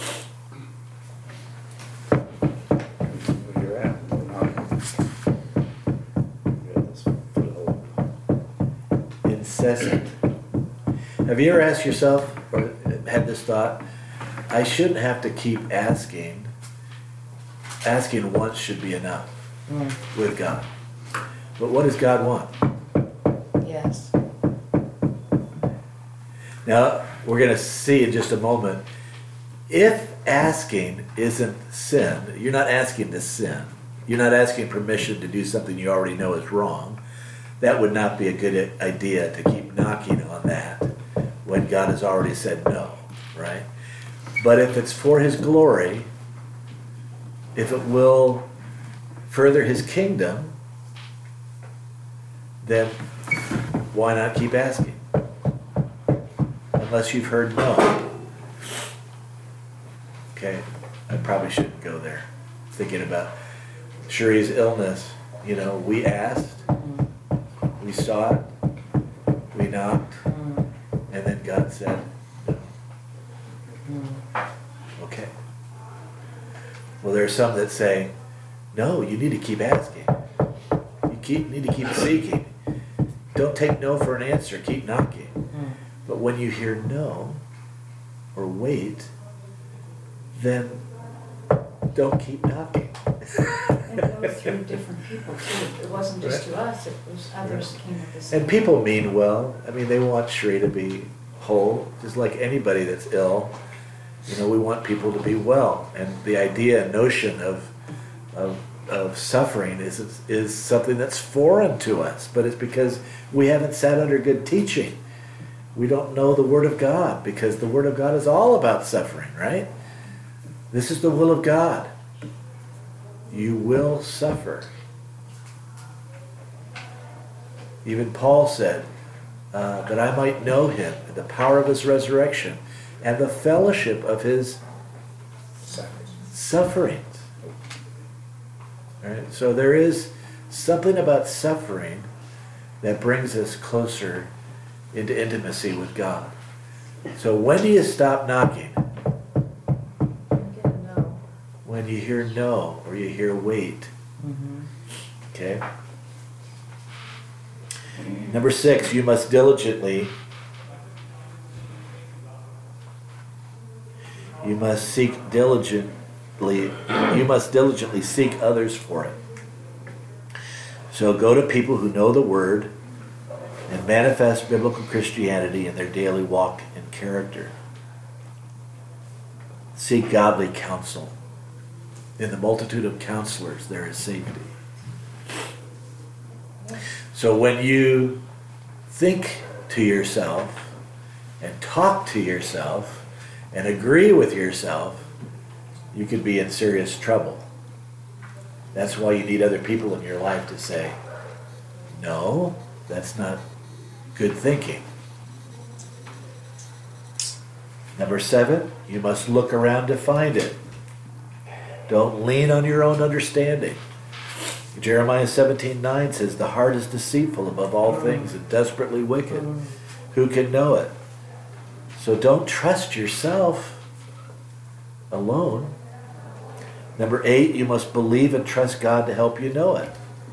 Where you're at, not. You got this foothold. Incessant. Have you ever asked yourself, or had this thought, I shouldn't have to keep asking. Asking once should be enough Mm. with God. But what does God want? Yes. Now, we're going to see in just a moment, if asking isn't sin, you're not asking to sin, you're not asking permission to do something you already know is wrong, that would not be a good idea to keep knocking on that when God has already said no, right? But if it's for his glory, if it will further his kingdom, then why not keep asking? Unless you've heard no. Okay, I probably shouldn't go there. Thinking about Sherry's illness, you know, we asked, we sought, we knocked, and then God said no. Okay. Well, there are some that say, no, you need to keep asking. You keep, need to keep seeking. Don't take no for an answer, keep knocking. But when you hear no, or wait, then don't keep knocking. And it goes through different people too. It wasn't just to us, it was others came with the same. And people mean well. I mean, they want Sheree to be whole, just like anybody that's ill. You know, we want people to be well. And the idea, notion of of, of suffering is is something that's foreign to us. But it's because we haven't sat under good teaching. We don't know the Word of God, because the Word of God is all about suffering, right? This is the will of God. You will suffer. Even Paul said, uh, that I might know him, and the power of his resurrection, and the fellowship of his sufferings. All right? So there is something about suffering that brings us closer into intimacy with God. So when do you stop knocking? Get a no. When you hear no, or you hear wait. Mm-hmm. Okay? Number six, you must diligently, you must seek diligent, diligently, you must diligently seek others for it. So go to people who know the Word and manifest biblical Christianity in their daily walk and character. Seek godly counsel. In the multitude of counselors, there is safety. So when you think to yourself and talk to yourself and agree with yourself, you could be in serious trouble. That's why you need other people in your life to say, no, that's not good thinking. Number seven, you must look around to find it. Don't lean on your own understanding. Jeremiah seventeen nine says, the heart is deceitful above all things and desperately wicked. Who can know it? So don't trust yourself alone. Number eight, you must believe and trust God to help you know it.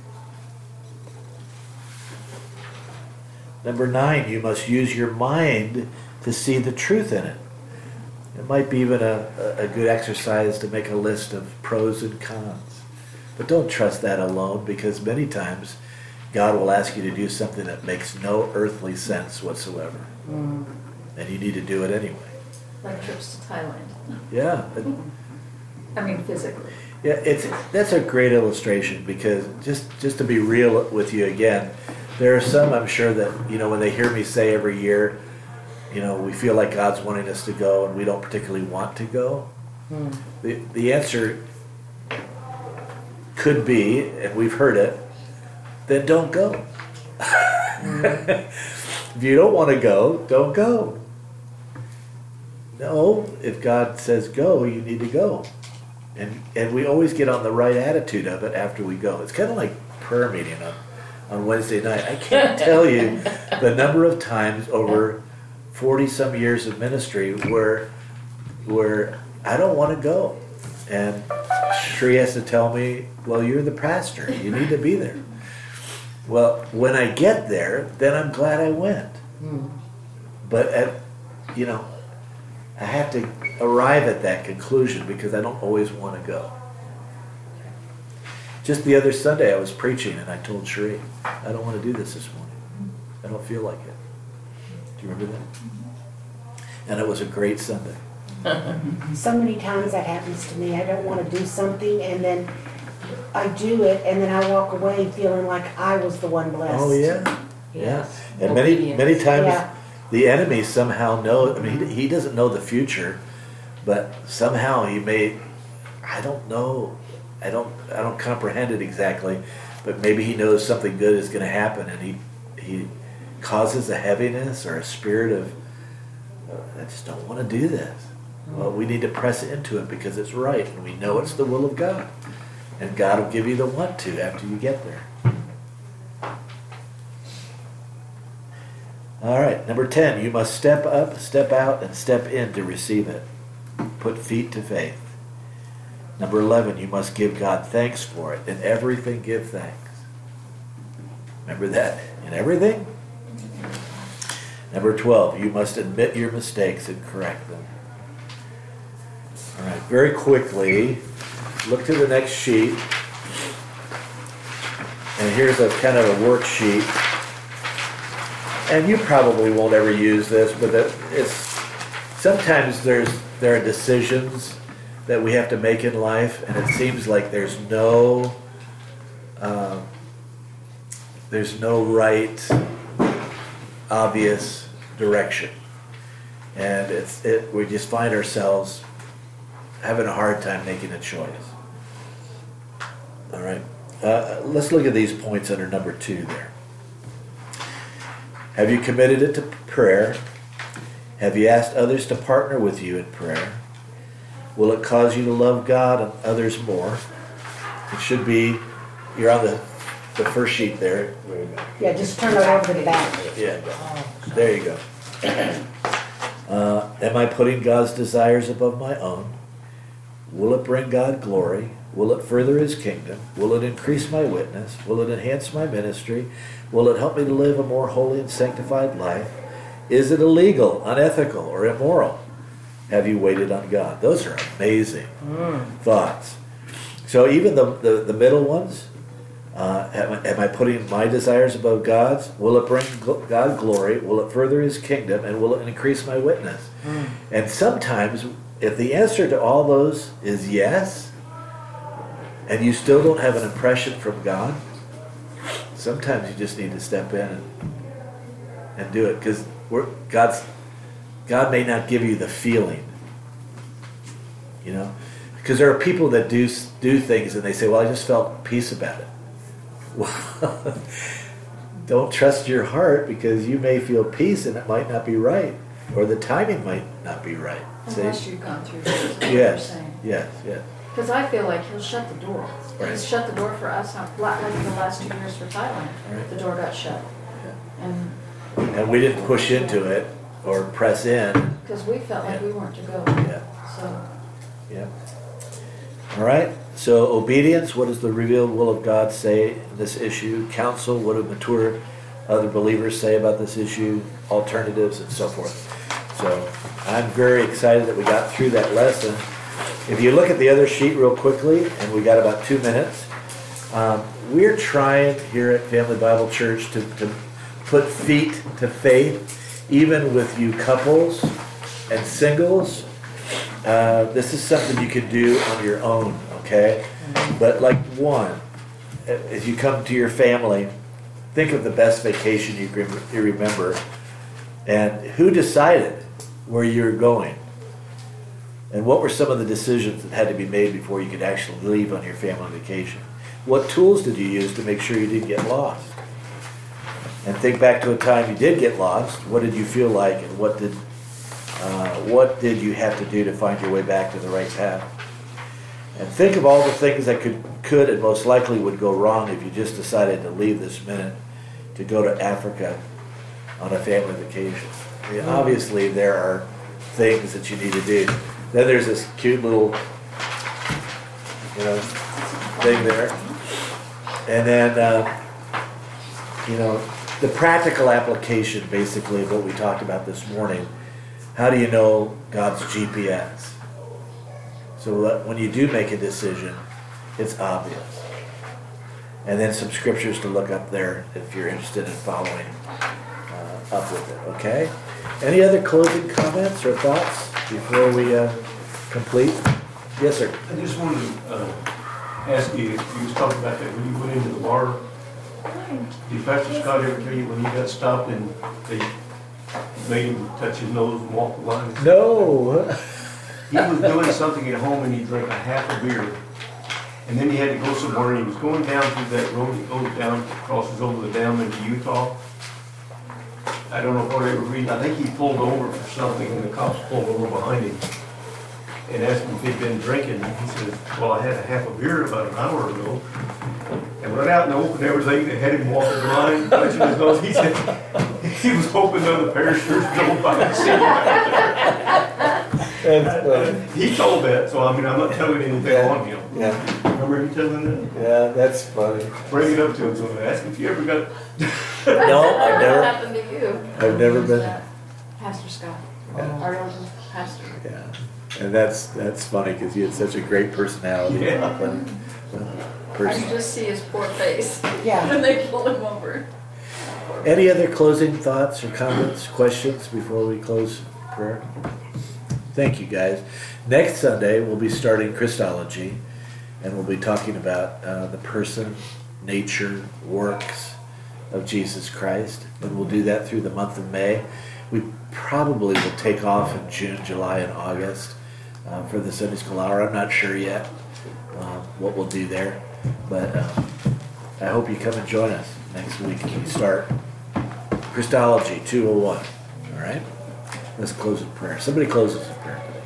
Number nine, you must use your mind to see the truth in it. It might be even a, a good exercise to make a list of pros and cons. But don't trust that alone, because many times God will ask you to do something that makes no earthly sense whatsoever. Mm. And you need to do it anyway. Like trips to Thailand. Yeah. It, I mean, physically. Yeah, it's that's a great illustration, because just, just to be real with you again, there are some, I'm sure, that, you know, when they hear me say every year, you know, we feel like God's wanting us to go and we don't particularly want to go. Hmm. The, the answer could be, and we've heard it, then don't go. Mm. If you don't want to go, don't go. No, if God says go, you need to go. And and we always get on the right attitude of it after we go. It's kind of like prayer meeting on, on Wednesday night. I can't tell you the number of times over forty some years of ministry where where I don't want to go. And Sri has to tell me, well, you're the pastor. You need to be there. Well, when I get there, then I'm glad I went. Mm. But, at, you know, I have to arrive at that conclusion because I don't always want to go. Just the other Sunday I was preaching and I told Sheree, I don't want to do this this morning. I don't feel like it. Do you remember that? And it was a great Sunday. So many times that happens to me. I don't want to do something and then I do it and then I walk away feeling like I was the one blessed. Oh yeah, Yes. yeah. And many Obedience. many times Yeah. the enemy somehow knows. I mean, he, he doesn't know the future, but somehow he may. I don't know. I don't. I don't comprehend it exactly, but maybe he knows something good is going to happen, and he he causes a heaviness or a spirit of. I just don't want to do this. Well, we need to press into it because it's right, and we know it's the will of God. And God will give you the want to after you get there. All right, number ten, you must step up, step out, and step in to receive it. Put feet to faith. Number eleven, you must give God thanks for it. In everything, give thanks. Remember that? In everything? Number twelve, you must admit your mistakes and correct them. All right, very quickly, look to the next sheet. And here's a kind of a worksheet. And you probably won't ever use this, but it's sometimes there's there are decisions that we have to make in life, and it seems like there's no uh, there's no right, obvious direction, and it's it we just find ourselves having a hard time making a choice. All right, uh, let's look at these points under number two there. Have you committed it to prayer? Have you asked others to partner with you in prayer? Will it cause you to love God and others more? It should be, you're on the, the first sheet there. Yeah, just turn it over to the back. Yeah, there you go. Uh, am I putting God's desires above my own? Will it bring God glory? Will it further His kingdom? Will it increase my witness? Will it enhance my ministry? Will it help me to live a more holy and sanctified life? Is it illegal, unethical, or immoral? have you waited on God? Those are amazing thoughts. So even the, the, the middle ones, uh, am, I- am I putting my desires above God's? Will it bring gl- God glory? Will it further his kingdom? And will it increase my witness? And sometimes, if the answer to all those is yes, and you still don't have an impression from God, sometimes you just need to step in and, and do it. Because God's God may not give you the feeling, you know, because there are people that do do things and they say, "Well, I just felt peace about it." Well, don't trust your heart, because you may feel peace and it might not be right, or the timing might not be right. Unless See? you've gone through this, is what you're Yes, saying. yes, yes. Because I feel like he'll shut the door. Right. He's shut the door for us, uh, like in the last two years for Thailand. Right. The door got shut. And, And we didn't push into it or press in. because we felt like Yeah. we weren't to go. Yeah, So, yeah. All right. So obedience. What does the revealed will of God say in this issue? Counsel. What do mature other believers say about this issue? Alternatives and so forth. So I'm very excited that we got through that lesson. If you look at the other sheet real quickly, and we got about two minutes, um, we're trying here at Family Bible Church to, to put feet to faith, even with you couples and singles. Uh, this is something you can do on your own, okay? But like one, as you come to your family, think of the best vacation you can you remember, and who decided where you're going, and what were some of the decisions that had to be made before you could actually leave on your family vacation. What tools did you use to make sure you didn't get lost? And think back to a time you did get lost. What did you feel like, and what did uh, what did you have to do to find your way back to the right path? And think of all the things that could could and most likely would go wrong if you just decided to leave this minute to go to Africa on a family vacation. I mean, obviously there are things that you need to do. Then there's this cute little, you know, thing there. And then, uh, you know, the practical application, basically, of what we talked about this morning. How do you know God's G P S? So that when you do make a decision, it's obvious. And then some scriptures to look up there if you're interested in following uh, up with it, okay? Any other closing comments or thoughts before we uh, complete? Yes, sir. I just wanted to uh, ask you, you was talking about that when you went into the bar. Did Pastor Scott ever tell you when he got stopped and they made him touch his nose and walk the line? No. He was doing something at home and he drank a half a beer. And then he had to go somewhere and he was going down through that road that goes down, crosses over the dam into Utah. I don't know for whatever reason, I think he pulled over for something and the cops pulled over behind him and asked him if he'd been drinking. He said, well, I had a half a beer about an hour ago. And went out and opened everything. They had him walking the line, touching his nose. He said he was hoping none of the parachuters drove by and see him out there. That's funny. He told that, so I mean, I'm not telling anything Yeah. on him. Yeah, Remember you telling that? yeah, that's funny. Bring it up to him, so ask him if you ever got. No, I've What never, happened to you? I've never Was been. that Pastor Scott, our old pastor. Yeah, and that's that's funny because you had such a great personality. Yeah. Fun, fun I person. could just see his poor face Yeah. when they pulled him over. Any other closing thoughts or comments, questions before we close prayer? Thank you, guys. Next Sunday we'll be starting Christology, and we'll be talking about uh, the person, nature, works of Jesus Christ, and we'll do that through the month of May. We probably will take off in June, July, and August uh, for the Sunday School Hour. I'm not sure yet uh, what we'll do there, but uh, I hope you come and join us next week as we start Christology two oh one. All right? Let's close with prayer. Somebody closes with prayer today.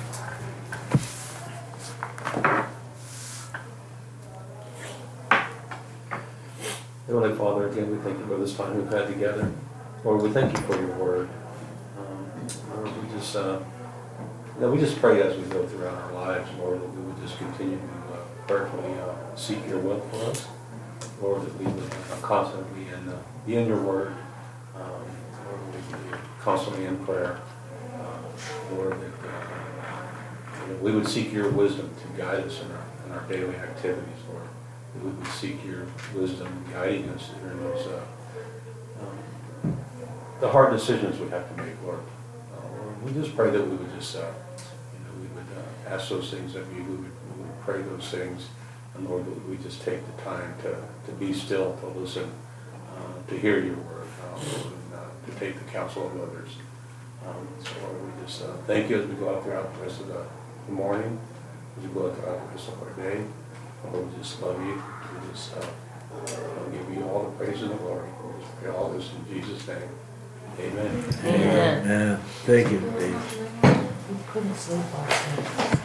Heavenly Father, again, we thank you for this time we've had together. Lord, we thank you for your word. Um, Lord, we just, uh, you know, we just pray as we go throughout our lives, Lord, that we would just continue to uh, prayerfully uh, seek your will for us. Lord, that we would uh, constantly be in, uh, be in your word. Um, Lord, we would be constantly in prayer. Uh, Lord, that uh, you know, we would seek your wisdom to guide us in our, in our daily activities, Lord. That we would seek your wisdom in guiding us during those, uh, um, the hard decisions we have to make, Lord. Uh, Lord, we just pray that we would just, uh, you know, we would uh, ask those things of you. We would, we would pray those things. And Lord, that we just take the time to, to be still, to listen, uh, to hear your word, uh, Lord, and uh, to take the counsel of others. Um, so Lord, we just uh, thank you as we go out throughout the rest of the morning, as we go out throughout the rest of our day. Lord, we just love you. We just uh, I'll give you all the praise and the glory. We just pray all this in Jesus' name. Amen. Amen. Yeah, thank you, Dave. We couldn't sleep last night.